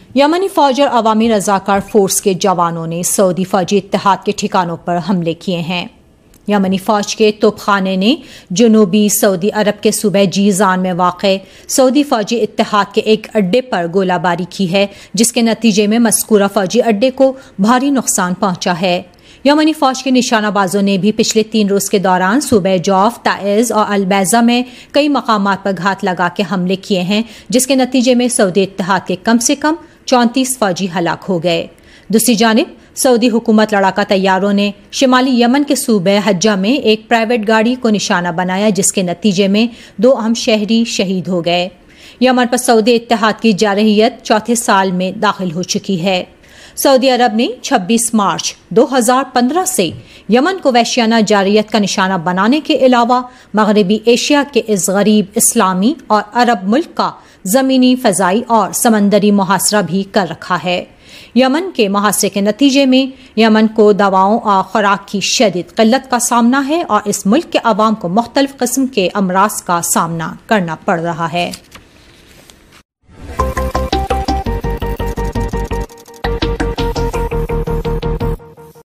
यमनी फौज और अवामी रजाकार फोर्स के जवानों ने सऊदी फौजी इत्तेहाद के ठिकानों पर हमले किए हैं। यमनी फौज के तोपखाने ने जनूबी सऊदी अरब के सूबे जीजान में वाक़े सऊदी फौजी इत्तेहाद के एक अड्डे पर गोलाबारी की है, जिसके नतीजे में मज़कूरा फौजी अड्डे को भारी नुकसान पहुंचा है। यमनी फौज के निशानाबाजों ने भी पिछले 3 रोज के दौरान सूबे जौफ, ताइज़ और अलबैजा में कई मकामात पर घात लगा के हमले किए हैं, जिसके नतीजे में सऊदी इत्तेहाद के कम से कम 34 फौजी हलाक हो गए। दूसरी जानिब सऊदी हुकूमत लड़ाका तैयारों ने शिमाली यमन के सूबे हज्जा में एक प्राइवेट गाड़ी को निशाना बनाया, जिसके नतीजे में 2 अहम शहरी शहीद हो गए। यमन पर सऊदी इत्तेहाद की जारहियत 4थे साल में दाखिल हो चुकी है। सऊदी अरब ने 26 मार्च 2015 से यमन को वहशियाना जारहियत का निशाना बनाने के अलावा मगरबी एशिया के इस गरीब इस्लामी और अरब मुल्क का जमीनी, फजाई और समंदरी मुहासरा भी कर रखा है। यमन के मुहासरे के नतीजे में यमन को दवाओं और खुराक की शदीद किल्लत का सामना है और इस मुल्क के अवाम को मुख्तलिफ किस्म के अमराज का सामना करना पड़ रहा है।